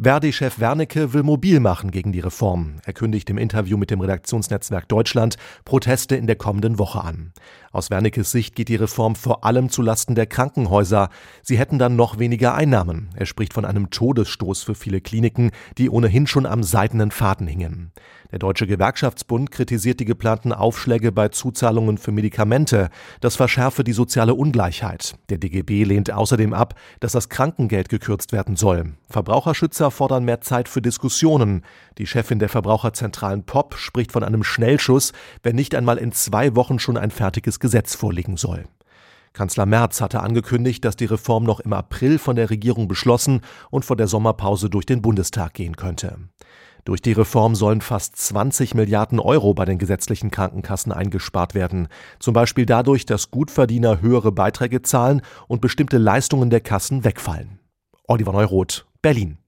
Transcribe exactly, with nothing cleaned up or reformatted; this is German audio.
Verdi-Chef Wernicke will mobil machen gegen die Reform. Er kündigt im Interview mit dem Redaktionsnetzwerk Deutschland Proteste in der kommenden Woche an. Aus Wernickes Sicht geht die Reform vor allem zulasten der Krankenhäuser. Sie hätten dann noch weniger Einnahmen. Er spricht von einem Todesstoß für viele Kliniken, die ohnehin schon am seidenen Faden hingen. Der Deutsche Gewerkschaftsbund kritisiert die geplanten Aufschläge bei Zuzahlungen für Medikamente. Das verschärfe die soziale Ungleichheit. Der D G B lehnt außerdem ab, dass das Krankengeld gekürzt werden soll. Verbraucherschützer fordern mehr Zeit für Diskussionen. Die Chefin der Verbraucherzentralen P O P spricht von einem Schnellschuss, wenn nicht einmal in zwei Wochen schon ein fertiges Gesetz vorliegen soll. Kanzler Merz hatte angekündigt, dass die Reform noch im April von der Regierung beschlossen und vor der Sommerpause durch den Bundestag gehen könnte. Durch die Reform sollen fast zwanzig Milliarden Euro bei den gesetzlichen Krankenkassen eingespart werden. Zum Beispiel dadurch, dass Gutverdiener höhere Beiträge zahlen und bestimmte Leistungen der Kassen wegfallen. Oliver Neuroth, Berlin.